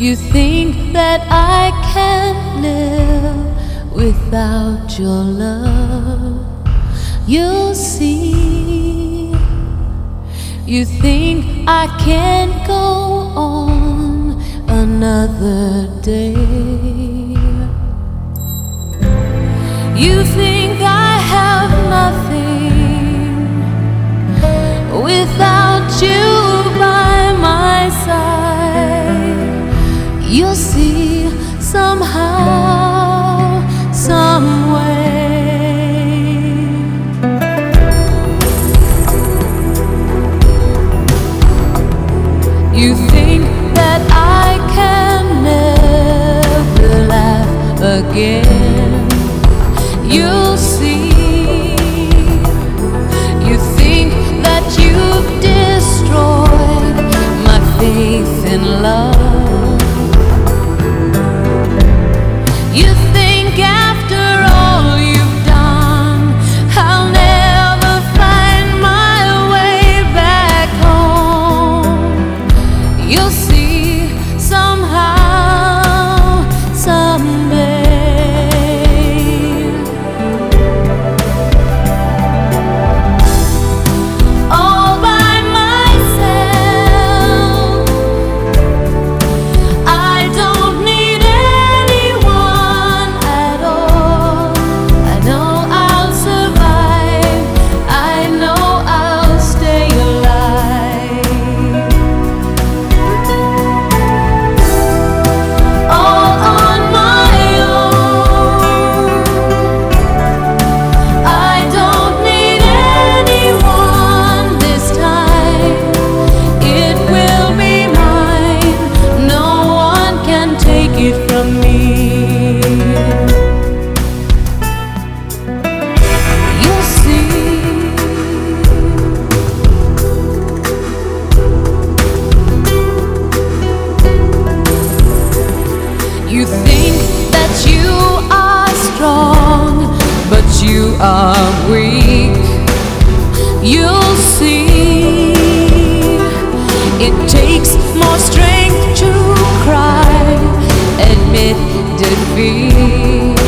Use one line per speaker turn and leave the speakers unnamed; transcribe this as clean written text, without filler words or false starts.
You think that I can't live without your love. You'll see. You think I can't go on another day. You think I have nothing without you by my side. You'll see somehow, some way. You think that I can never laugh again. You'll see. You think that you've destroyed my faith in love. You think after all you've done, I'll never find my way back home. You'll see somehow, someday. You think that you are strong, but you are weak. You'll see. It takes more strength to cry, admit defeat.